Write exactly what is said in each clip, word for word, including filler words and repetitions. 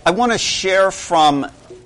I want to share from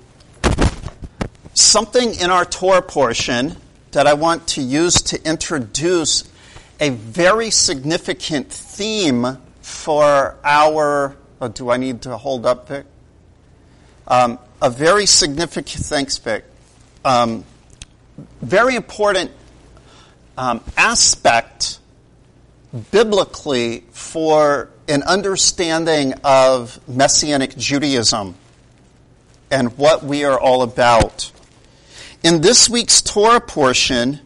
something in our Torah portion that I want to use to introduce a very significant theme for our... Oh, do I need to hold up, Vic? Um, a very significant... Thanks, Vic. Um, very important um, aspect biblically for an understanding of Messianic Judaism and what we are all about. In this week's Torah portion,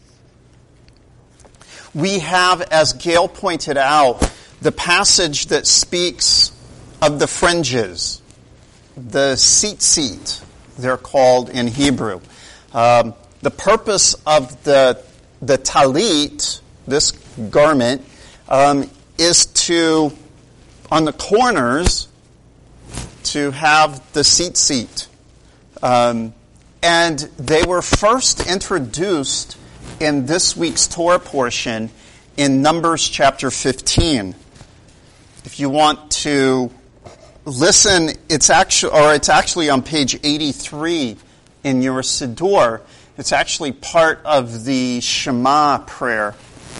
we have, as Gail pointed out, the passage that speaks of the fringes, the tzitzit, they're called in Hebrew. Um, the purpose of the the talit, this garment, um, is to, on the corners, to have the tzitzit. Um, and they were first introduced in this week's Torah portion in Numbers chapter fifteen. If you want to listen, it's actually, or it's actually on page eighty-three in your Siddur. It's actually part of the Shema prayer.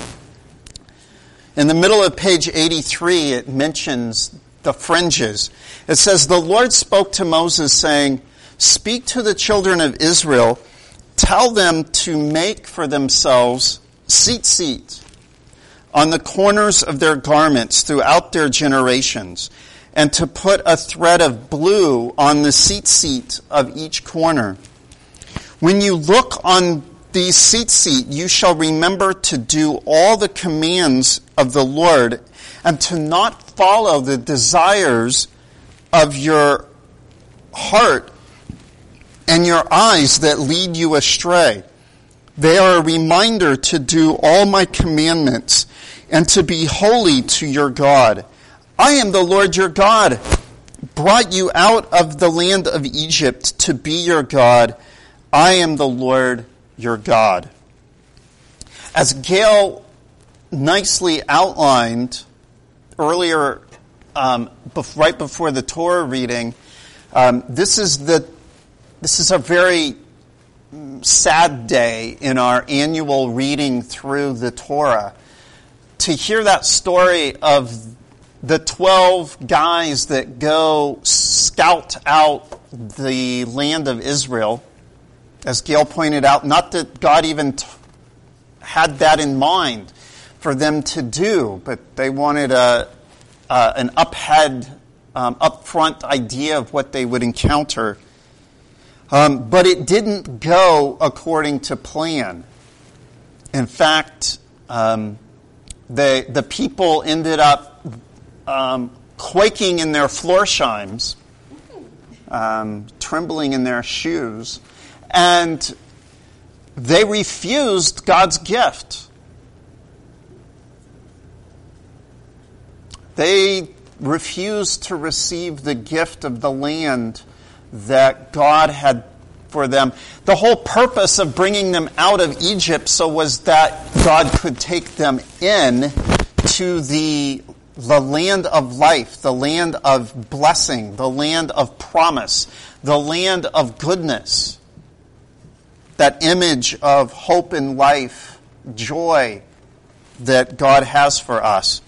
In the middle of page eighty-three, it mentions the fringes. It says, "The Lord spoke to Moses, saying, 'Speak to the children of Israel, tell them to make for themselves tzitzit on the corners of their garments throughout their generations, and to put a thread of blue on the tzitzit of each corner. When you look on these tzitzit, you shall remember to do all the commands of the Lord, and to not follow the desires of your heart and your eyes that lead you astray. They are a reminder to do all my commandments and to be holy to your God. I am the Lord your God, brought you out of the land of Egypt to be your God. I am the Lord your God.'" As Gail nicely outlined earlier, um, right before the Torah reading, um, this is the this is a very sad day in our annual reading through the Torah. To hear that story of the twelve guys that go scout out the land of Israel, as Gail pointed out, not that God even t- had that in mind for them to do, but they wanted a uh, an uphead, um, upfront idea of what they would encounter. Um, but it didn't go according to plan. In fact, um, the the people ended up um, quaking in their florshimes, um, trembling in their shoes. And they refused God's gift. They refused to receive the gift of the land that God had for them. The whole purpose of bringing them out of Egypt so was that God could take them in to the, the land of life, the land of blessing, the land of promise, the land of goodness. That image of hope and life, joy that God has for us.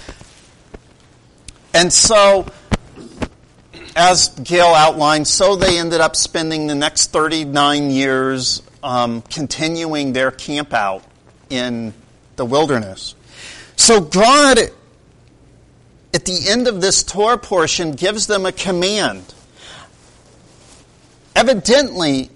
And so, as Gail outlined, so they ended up spending the next thirty-nine years um, continuing their camp out in the wilderness. So God, at the end of this Torah portion, gives them a command. Evidently,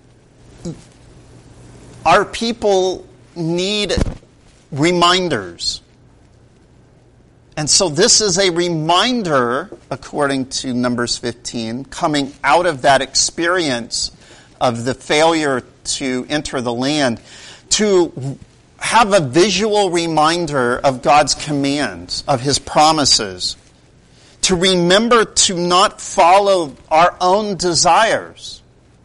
our people need reminders. And so this is a reminder, according to Numbers fifteen, coming out of that experience of the failure to enter the land, to have a visual reminder of God's commands, of His promises, to remember to not follow our own desires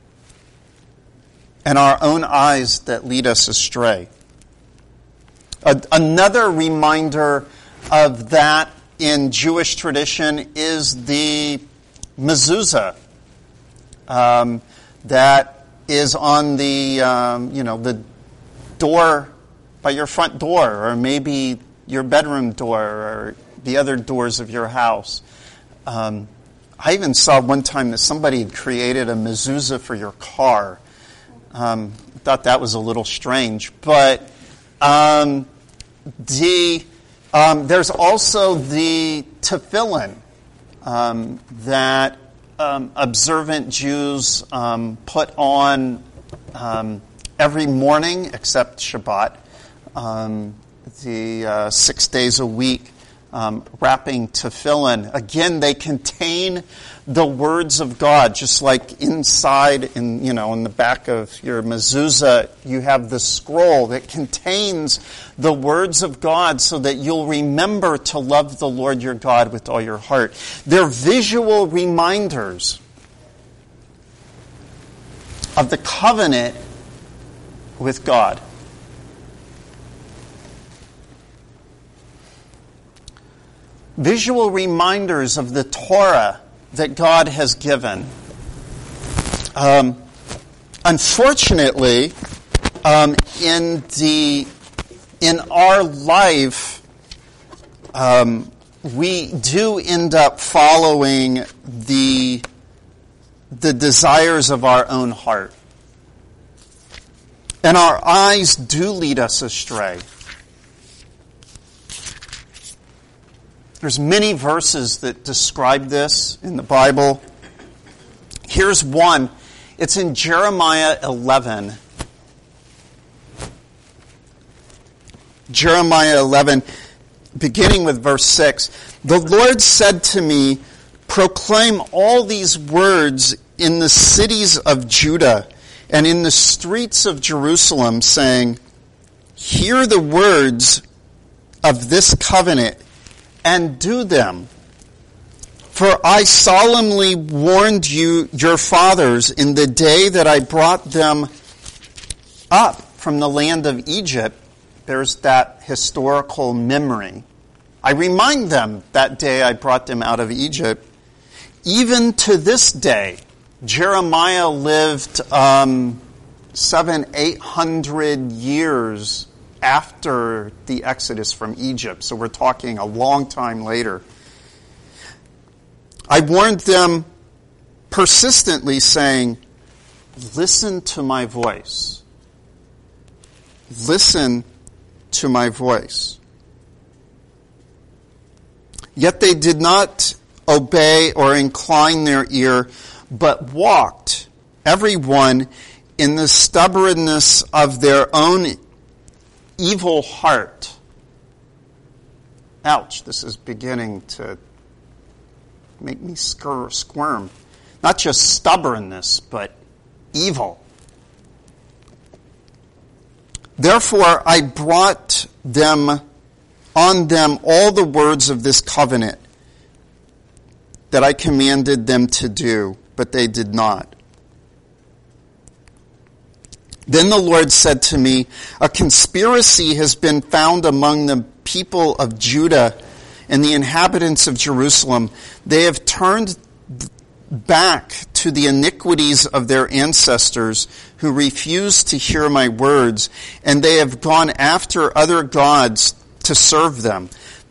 and our own eyes that lead us astray. A, another reminder of that in Jewish tradition is the mezuzah um, that is on the, um, you know, the door by your front door, or maybe your bedroom door, or the other doors of your house. Um, I even saw one time that somebody had created a mezuzah for your car. Um, I thought that was a little strange, but um, the um, there's also the tefillin um, that um, observant Jews um, put on um, every morning except Shabbat, um, the uh, six days a week. Um, wrapping tefillin. Again, they contain the words of God, just like inside, in you know, in the back of your mezuzah, you have the scroll that contains the words of God, so that you'll remember to love the Lord your God with all your heart. They're visual reminders of the covenant with God. Visual reminders of the Torah that God has given. Um, unfortunately, um, in the in our life, um, we do end up following the the desires of our own heart, and our eyes do lead us astray. There's many verses that describe this in the Bible. Here's one. It's in Jeremiah eleven. Jeremiah eleven, beginning with verse six. The Lord said to me, proclaim all these words in the cities of Judah and in the streets of Jerusalem, saying, hear the words of this covenant and do them. For I solemnly warned you, your fathers, in the day that I brought them up from the land of Egypt. There's that historical memory. I remind them that day I brought them out of Egypt. Even to this day, Jeremiah lived um, seven, eight hundred years after the Exodus from Egypt. So we're talking a long time later. I warned them persistently, saying, listen to my voice. Listen to my voice. Yet they did not obey or incline their ear, but walked, every one, in the stubbornness of their own evil heart. Ouch, this is beginning to make me squirm. Not just stubbornness, but evil. Therefore I brought them on them all the words of this covenant that I commanded them to do, but they did not. Then the Lord said to me, a conspiracy has been found among the people of Judah and the inhabitants of Jerusalem. They have turned back to the iniquities of their ancestors who refused to hear my words, and they have gone after other gods to serve them.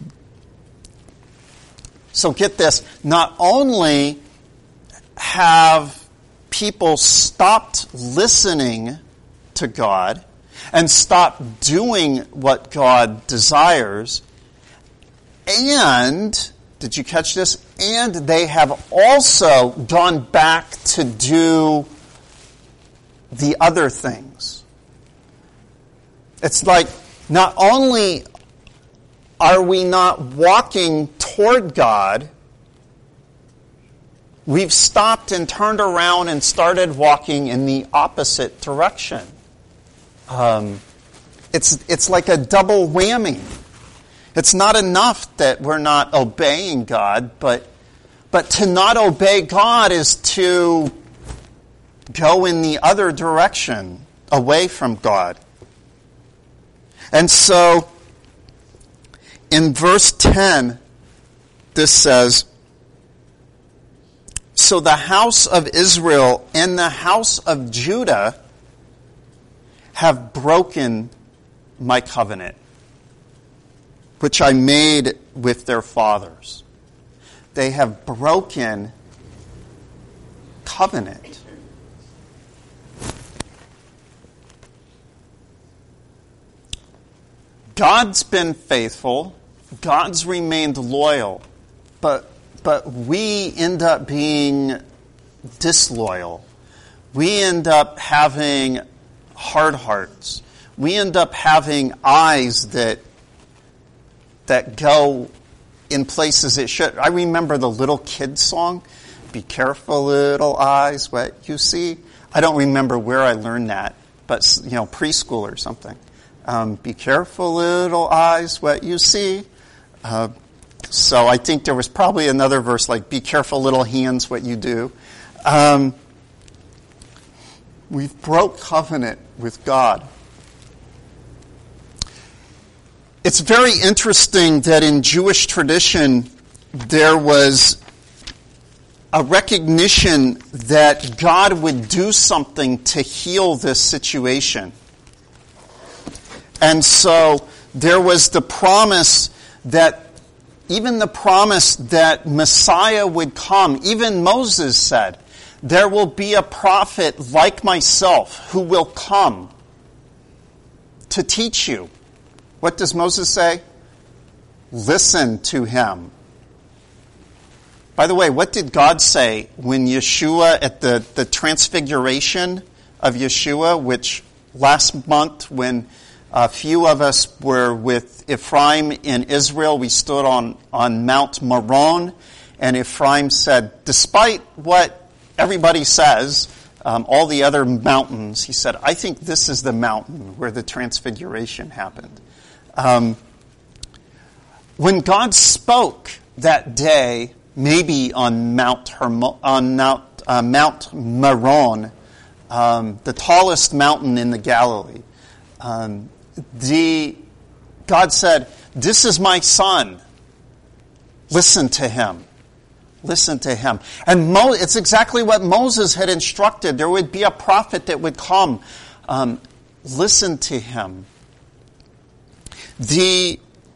So get this, not only have people stopped listening to God and stopped doing what God desires, and, did you catch this? And they have also gone back to do the other things. It's like, not only are we not walking toward God, we've stopped and turned around and started walking in the opposite direction. Um, it's it's like a double whammy. It's not enough that we're not obeying God, but but to not obey God is to go in the other direction, away from God. And so, in verse ten, this says, So the house of Israel and the house of Judah have broken my covenant, which I made with their fathers. They have broken covenant. God's been faithful. God's remained loyal. But but we end up being disloyal. We end up having hard hearts. We end up having eyes that that go in places it should. I remember the little kid song, "Be careful, little eyes, what you see." I don't remember where I learned that, but you know, preschool or something. Um, Be careful, little eyes, what you see. Uh, so I think there was probably another verse like, "Be careful, little hands, what you do." Um, we've broke covenant with God. It's very interesting that in Jewish tradition there was a recognition that God would do something to heal this situation. And so there was the promise that, even the promise that Messiah would come. Even Moses said, "There will be a prophet like myself who will come to teach you." What does Moses say? Listen to him. By the way, what did God say when Yeshua, at the, the transfiguration of Yeshua, which last month when a few of us were with Ephraim in Israel, we stood on, on Mount Meron, and Ephraim said, despite what everybody says, um, all the other mountains, he said, I think this is the mountain where the transfiguration happened. Um, when God spoke that day, maybe on Mount Hermo- on Mount, uh, Mount Meron, um, the tallest mountain in the Galilee, um, the God said, "This is my son. Listen to him. Listen to him." And Mo- it's exactly what Moses had instructed. There would be a prophet that would come. Um, listen to him. The,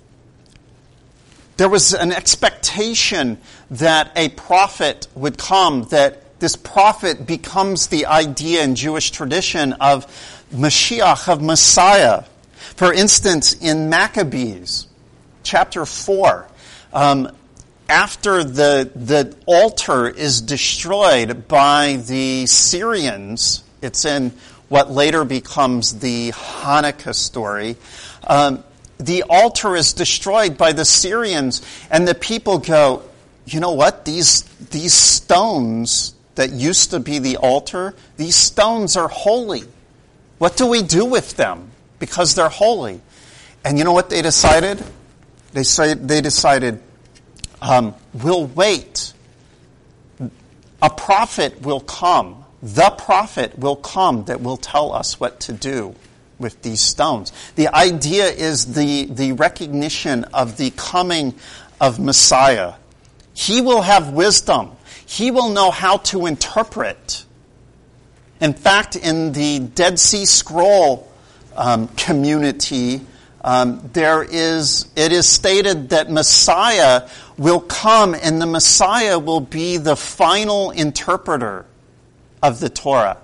there was an expectation that a prophet would come, that this prophet becomes the idea in Jewish tradition of Mashiach, of Messiah. For instance, in Maccabees, chapter four, um, after the, the altar is destroyed by the Syrians, it's in what later becomes the Hanukkah story, um, the altar is destroyed by the Syrians, and the people go, you know what, these, these stones that used to be the altar, these stones are holy. What do we do with them? Because they're holy. And you know what they decided? They say, they decided, um, we'll wait. A prophet will come. The prophet will come that will tell us what to do with these stones. The idea is the, the recognition of the coming of Messiah. He will have wisdom. He will know how to interpret. In fact, in the Dead Sea Scroll um, community, um, there is it is stated that Messiah will come, and the Messiah will be the final interpreter of the Torah.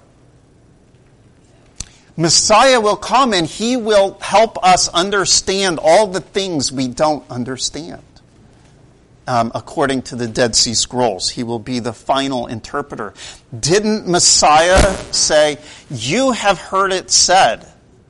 Messiah will come and he will help us understand all the things we don't understand. Um, according to the Dead Sea Scrolls, he will be the final interpreter. Didn't Messiah say, "You have heard it said,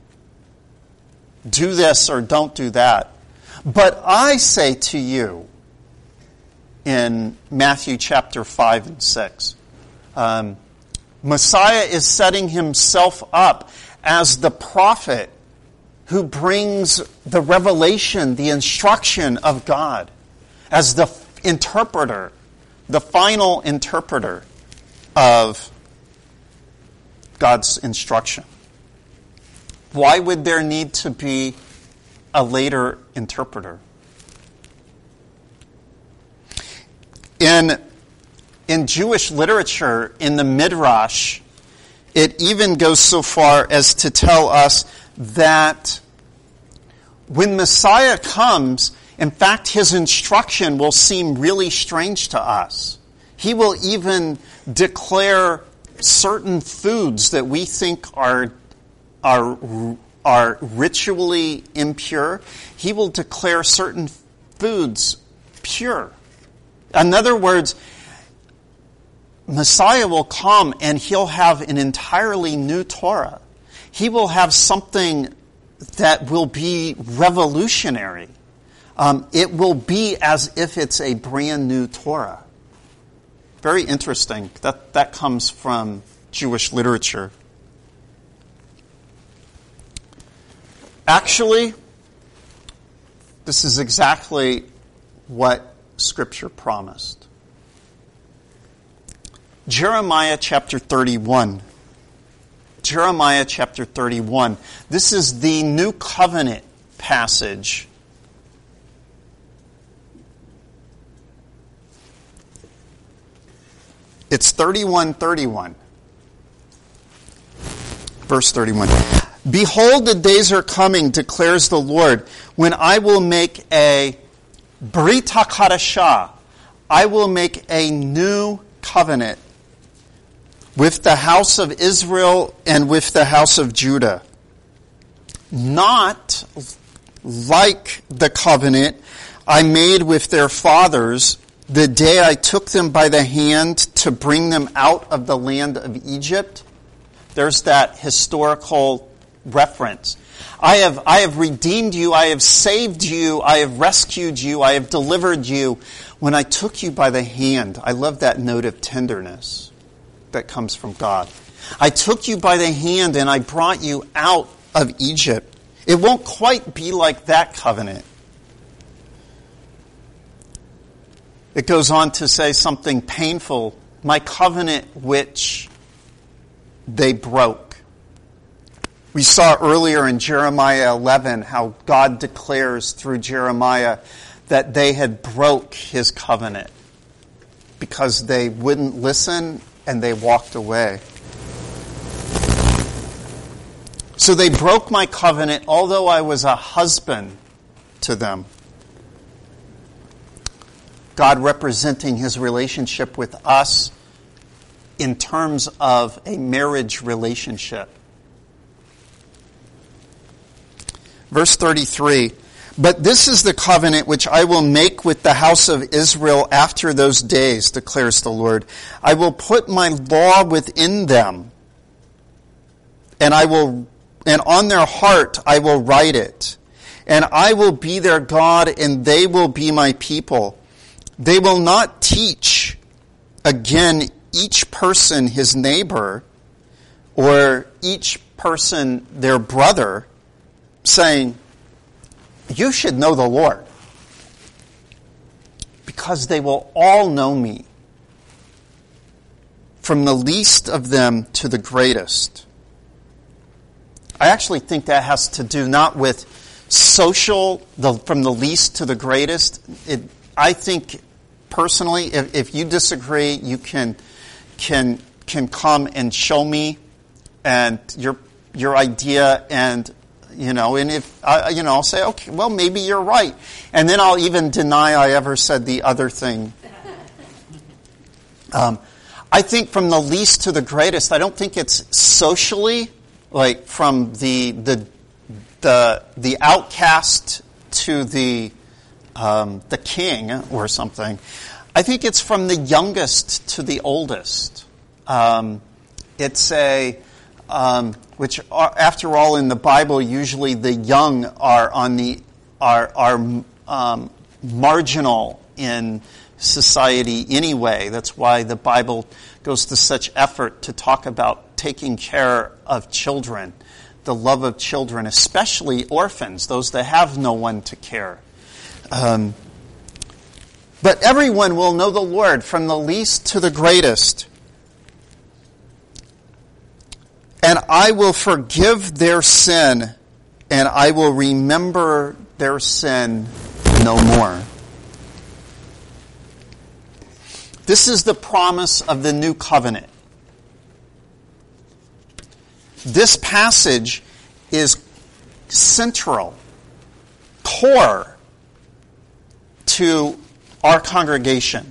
do this or don't do that. But I say to you," in Matthew chapter five and six, um, Messiah is setting himself up as the prophet who brings the revelation, the instruction of God, as the interpreter, the final interpreter of God's instruction. Why would there need to be a later interpreter? In, in Jewish literature, in the Midrash, it even goes so far as to tell us that when Messiah comes, in fact, his instruction will seem really strange to us. He will even declare certain foods that we think are, are, are ritually impure. He will declare certain foods pure. In other words, Messiah will come and he'll have an entirely new Torah. He will have something that will be revolutionary. Um, it will be as if it's a brand new Torah. Very interesting. That, that comes from Jewish literature. Actually, this is exactly what Scripture promised. Jeremiah chapter thirty-one. Jeremiah chapter thirty-one. This is the New Covenant passage. It's thirty-one thirty-one. Verse thirty-one. Behold, the days are coming, declares the Lord, when I will make a Brit HaChadashah. I will make a new covenant with the house of Israel and with the house of Judah. Not like the covenant I made with their fathers the day I took them by the hand to bring them out of the land of Egypt. There's that historical reference. I have, I have redeemed you, I have saved you, I have rescued you, I have delivered you when I took you by the hand. I love that note of tenderness that comes from God. I took you by the hand and I brought you out of Egypt. It won't quite be like that covenant. It goes on to say something painful. My covenant which they broke. We saw earlier in Jeremiah eleven how God declares through Jeremiah that they had broke his covenant because they wouldn't listen and they walked away. So they broke my covenant, although I was a husband to them. God representing his relationship with us in terms of a marriage relationship. Verse thirty-three, but this is the covenant which I will make with the house of Israel after those days, declares the Lord. I will put my law within them, and I will, and on their heart I will write it. And I will be their God, and they will be my people. They will not teach again each person his neighbor, or each person their brother, saying, you should know the Lord, because they will all know me, from the least of them to the greatest. I actually think that has to do not with social, the, from the least to the greatest. It, I think personally, if, if you disagree, you can can can come and show me and your your idea, and you know, and if I, you know, I'll say, okay, well, maybe you're right, and then I'll even deny I ever said the other thing. Um, I think from the least to the greatest. I don't think it's socially like from the the the the outcast to the um, the king or something. I think it's from the youngest to the oldest. Um, it's a um, which, are, after all, in the Bible, usually the young are on the are are um, marginal in society anyway. That's why the Bible goes to such effort to talk about taking care of children, the love of children, especially orphans, those that have no one to care. Um, but everyone will know the Lord, from the least to the greatest. And I will forgive their sin, and I will remember their sin no more. This is the promise of the new covenant. This passage is central, core to our congregation.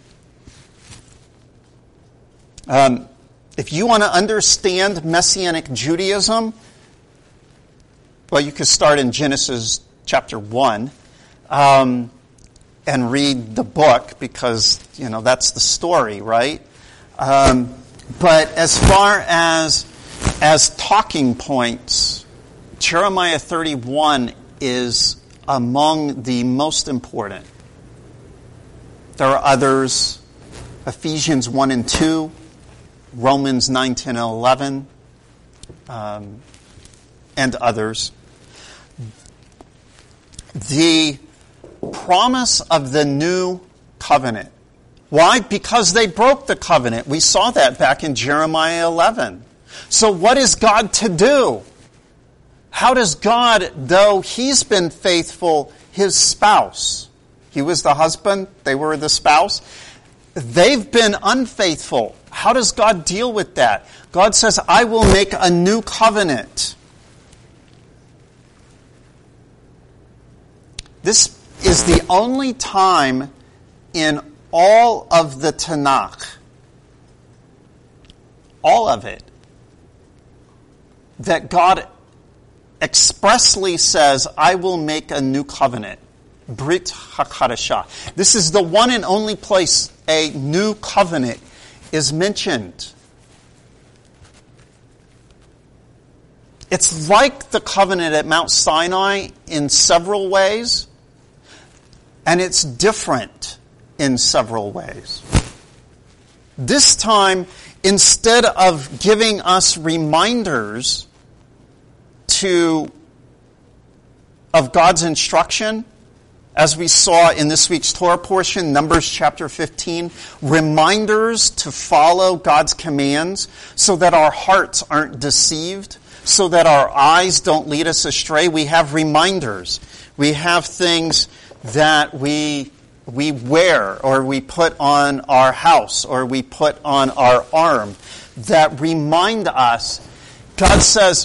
Um, if you want to understand Messianic Judaism, well, you could start in Genesis chapter one um, and read the book because, you know, that's the story, right? Um, but as far as as talking points, Jeremiah thirty-one is among the most important. There are others, Ephesians one and two, Romans nine, ten, and eleven, um, and others. The promise of the new covenant. Why? Because they broke the covenant. We saw that back in Jeremiah eleven. So what is God to do? How does God, though He's been faithful, His spouse, He was the husband, they were the spouse, they've been unfaithful. How does God deal with that? God says, I will make a new covenant. This is the only time in all of the Tanakh, all of it, that God expressly says, I will make a new covenant. Brit HaKadashah. This is the one and only place a new covenant is mentioned. It's like the covenant at Mount Sinai in several ways, and it's different in several ways. This time, instead of giving us reminders to of God's instruction, as we saw in this week's Torah portion, Numbers chapter fifteen, reminders to follow God's commands so that our hearts aren't deceived, so that our eyes don't lead us astray. We have reminders. We have things that we we wear or we put on our house or we put on our arm that remind us. God says,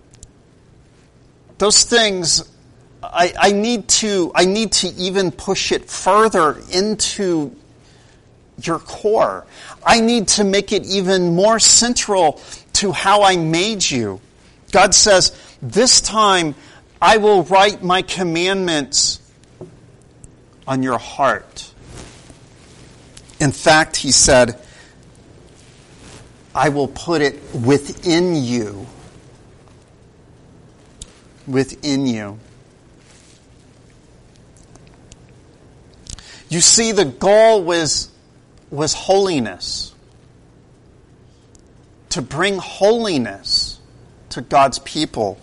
those things, I, I need to I need to even push it further into your core. I need to make it even more central to how I made you. God says, this time I will write my commandments on your heart. In fact, He said, I will put it within you. Within you. You see, the goal was, was holiness. To bring holiness to God's people.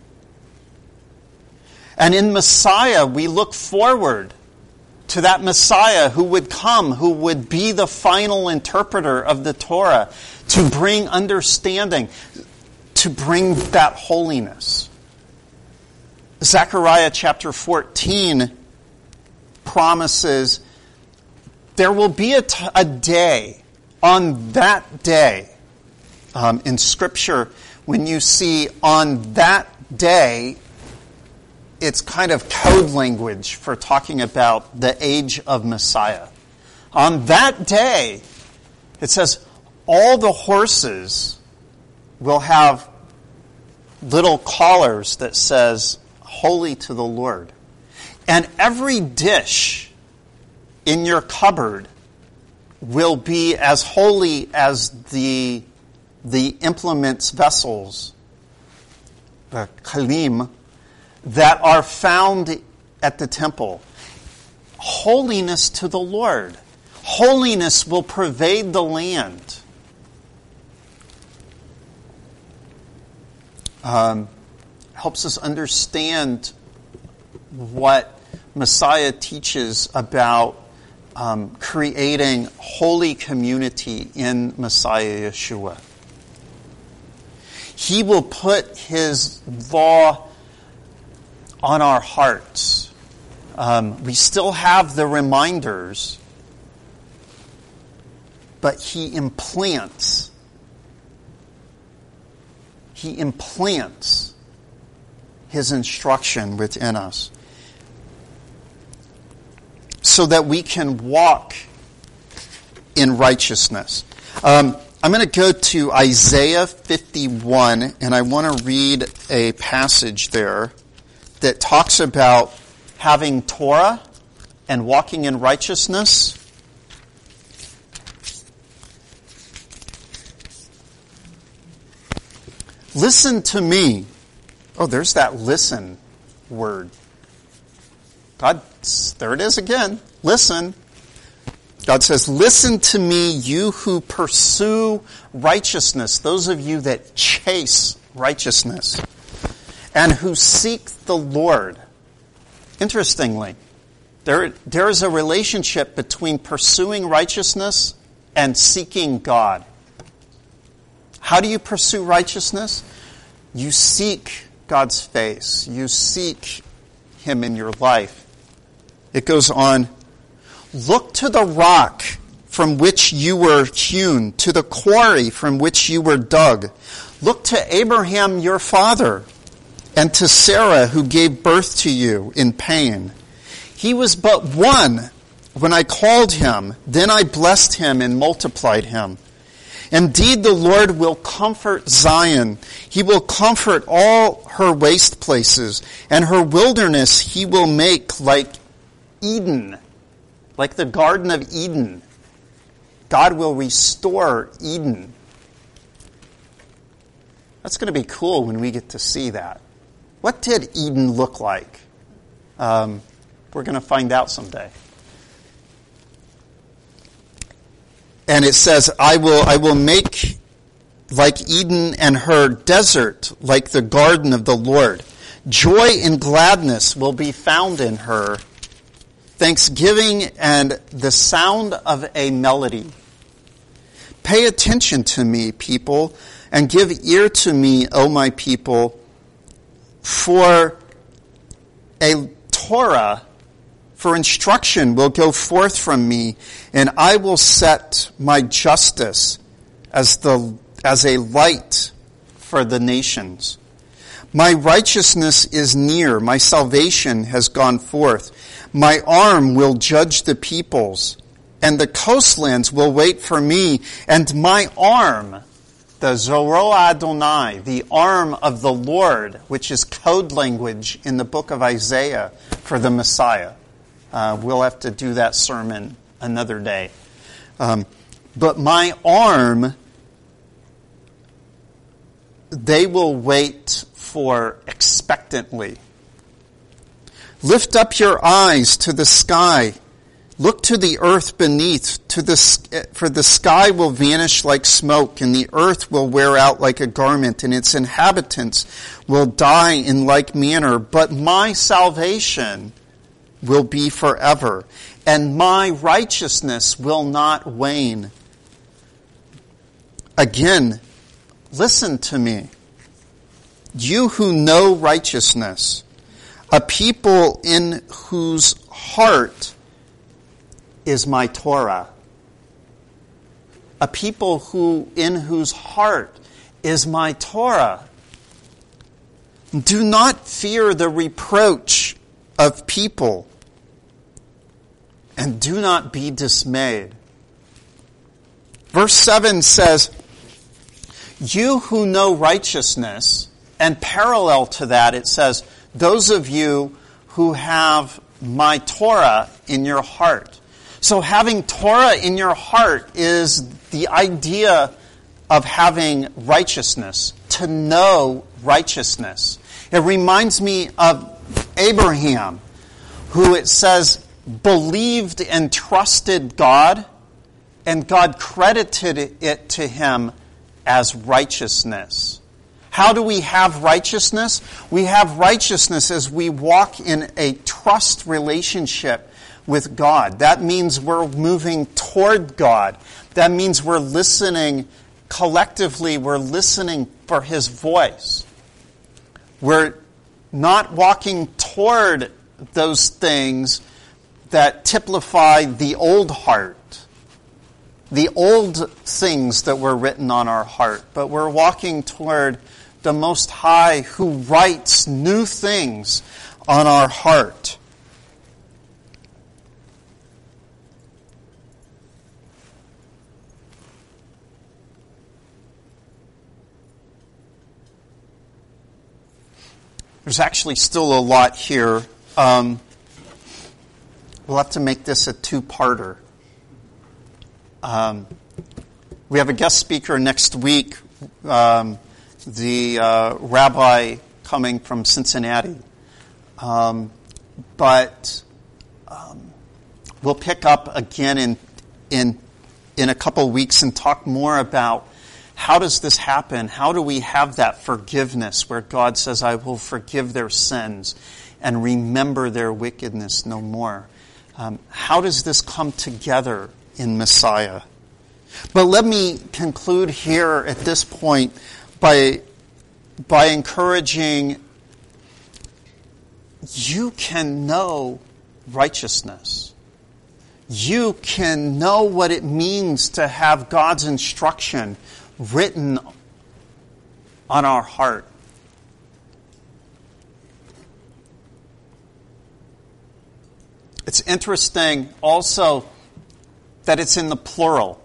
And in Messiah, we look forward to that Messiah who would come, who would be the final interpreter of the Torah, to bring understanding, to bring that holiness. Zechariah chapter fourteen promises there will be a, t- a day, on that day, um, in Scripture, when you see on that day, it's kind of code language for talking about the age of Messiah. On that day, it says, all the horses will have little collars that says, Holy to the Lord. And every dish in your cupboard will be as holy as the, the implements, vessels, the kalim, that are found at the temple. Holiness to the Lord. Holiness will pervade the land. Um, helps us understand what Messiah teaches about um, creating holy community in Messiah Yeshua. He will put His law on our hearts. Um, we still have the reminders, but he implants. He implants his instruction within us so that we can walk in righteousness. Um, I'm going to go to Isaiah fifty-one, and I want to read a passage there that talks about having Torah and walking in righteousness. Listen to me. Oh, there's that listen word. God, there it is again. Listen. God says, listen to me, you who pursue righteousness, those of you that chase righteousness, and who seek the Lord. Interestingly, there, there is a relationship between pursuing righteousness and seeking God. How do you pursue righteousness? You seek God's face. You seek Him in your life. It goes on, look to the rock from which you were hewn, to the quarry from which you were dug. Look to Abraham your father, and to Sarah who gave birth to you in pain. He was but one when I called him, then I blessed him and multiplied him. Indeed, the Lord will comfort Zion. He will comfort all her waste places, and her wilderness he will make like Eden, like the Garden of Eden. God will restore Eden. That's going to be cool when we get to see that. What did Eden look like? Um, we're going to find out someday. And it says, I will, I will make like Eden and her desert like the garden of the Lord. Joy and gladness will be found in her. Thanksgiving and the sound of a melody. Pay attention to me, people, and give ear to me, O my people, for a Torah, for instruction will go forth from me, and I will set my justice as the as a light for the nations. My righteousness is near, my salvation has gone forth. My arm will judge the peoples, and the coastlands will wait for me, and my arm, the Zoro Adonai, the arm of the Lord, which is code language in the book of Isaiah for the Messiah. Uh, we'll have to do that sermon another day. Um, but my arm, they will wait for expectantly. Lift up your eyes to the sky. Look to the earth beneath, to the, for the sky will vanish like smoke, and the earth will wear out like a garment, and its inhabitants will die in like manner. But my salvation will be forever, and my righteousness will not wane. Again, listen to me. You who know righteousness, a people in whose heart is my Torah. A people who in whose heart is my Torah. Do not fear the reproach of people, and do not be dismayed. Verse seven says, you who know righteousness, and parallel to that it says, those of you who have my Torah in your heart. So having Torah in your heart is the idea of having righteousness, to know righteousness. It reminds me of Abraham, who it says believed and trusted God, and God credited it to him as righteousness. How do we have righteousness? We have righteousness as we walk in a trust relationship with God. That means we're moving toward God. That means we're listening collectively, we're listening for His voice. We're not walking toward those things that typify the old heart. the old things that were written on our heart, but we're walking toward the Most High who writes new things on our heart. There's actually still a lot here. Um, we'll have to make this a two-parter. Um, we have a guest speaker next week, um, the uh, rabbi coming from Cincinnati. Um, but um, we'll pick up again in in in a couple weeks and talk more about how does this happen? How do we have that forgiveness where God says, I will forgive their sins and remember their wickedness no more? Um, how does this come together in Messiah? But let me conclude here at this point by, by encouraging you can know righteousness. You can know what it means to have God's instruction written on our heart. It's interesting also that it's in the plural.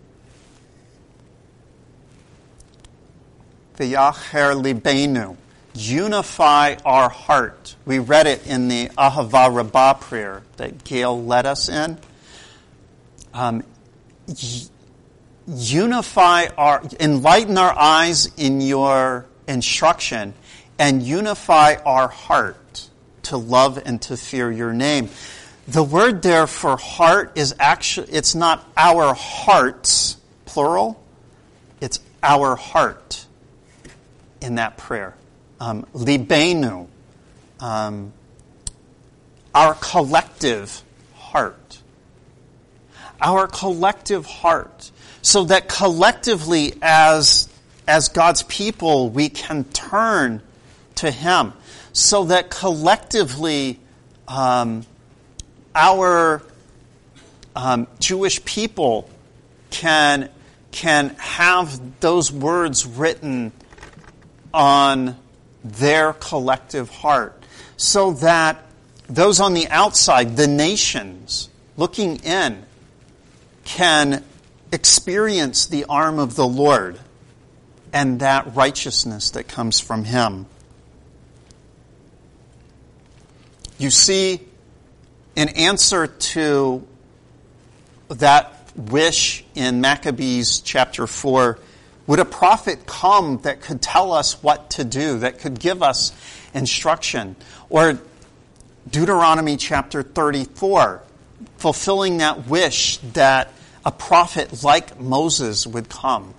V'yacher libenu, unify our heart. We read it in the Ahava Rabbah prayer that Gail led us in. Um, y- Unify our, enlighten our eyes in your instruction and unify our heart to love and to fear your name. The word there for heart is actually, it's not our hearts, plural. It's our heart in that prayer. Um, libenu, um, our collective heart. Our collective heart. So that collectively as, as God's people, we can turn to Him. So that collectively um, our um, Jewish people can, can have those words written on their collective heart. So that those on the outside, the nations, looking in, can experience the arm of the Lord and that righteousness that comes from Him. You see, in answer to that wish in Maccabees chapter four, would a prophet come that could tell us what to do, that could give us instruction? Or Deuteronomy chapter thirty-four, fulfilling that wish that a prophet like Moses would come.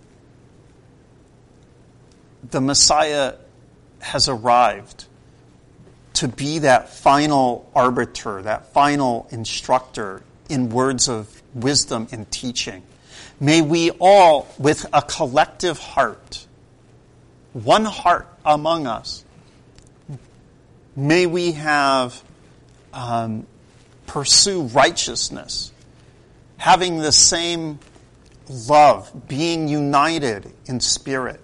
The Messiah has arrived to be that final arbiter, that final instructor in words of wisdom and teaching. May we all, with a collective heart, one heart among us, may we have um, pursue righteousness, having the same love, being united in spirit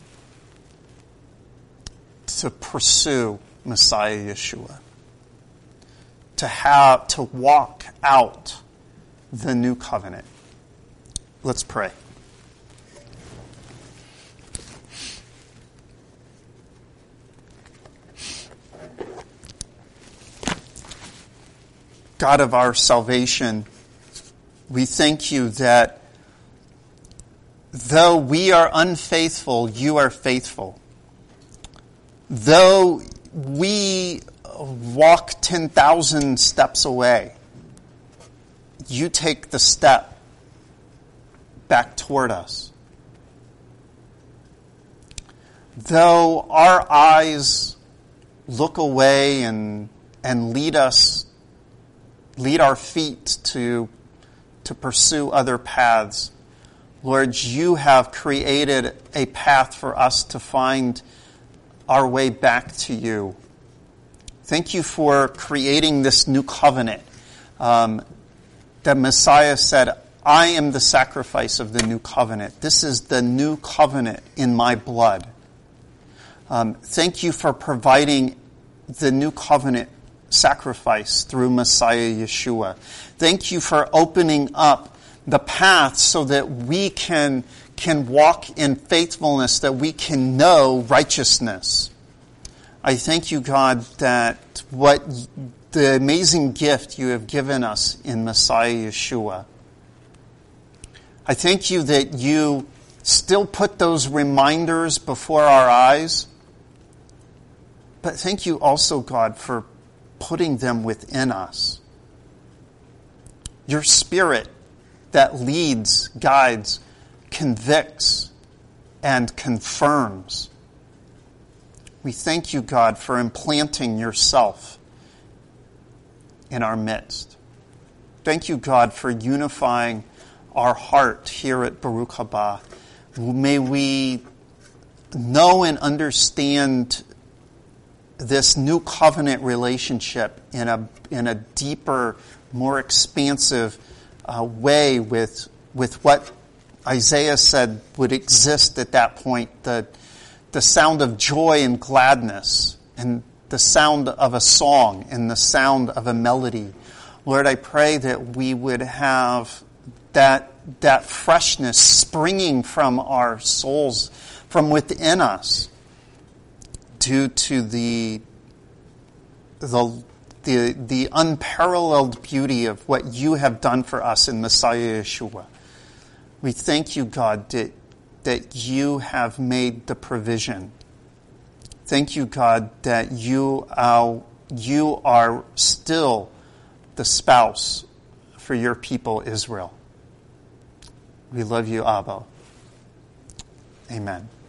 to pursue Messiah Yeshua, to have, to walk out the new covenant. Let's pray. God of our salvation, we thank you that though we are unfaithful, you are faithful. Though we walk ten thousand steps away, you take the step back toward us. Though our eyes look away and and lead us, lead our feet to to pursue other paths, Lord, you have created a path for us to find our way back to you. Thank you for creating this new covenant. Um, that Messiah said, I am the sacrifice of the new covenant. This is the new covenant in my blood. Um, thank you for providing the new covenant sacrifice through Messiah Yeshua. Thank you for opening up the path so that we can, can walk in faithfulness, that we can know righteousness. I thank you, God, that what the amazing gift you have given us in Messiah Yeshua. I thank you that you still put those reminders before our eyes. But thank you also, God, for putting them within us. Your Spirit that leads, guides, convicts, and confirms. We thank you, God, for implanting yourself in our midst. Thank you, God, for unifying our heart here at Baruch Haba. May we know and understand this new covenant relationship in a in a deeper, more expansive uh, way with with what Isaiah said would exist at that point, the the sound of joy and gladness, and the sound of a song, and the sound of a melody. Lord, I pray that we would have that that freshness springing from our souls, from within us, due to the the the the unparalleled beauty of what you have done for us in Messiah Yeshua. We thank you, God, that that you have made the provision. Thank you, God, that you are, you are still the spouse for your people, Israel. We love you, Abba. Amen.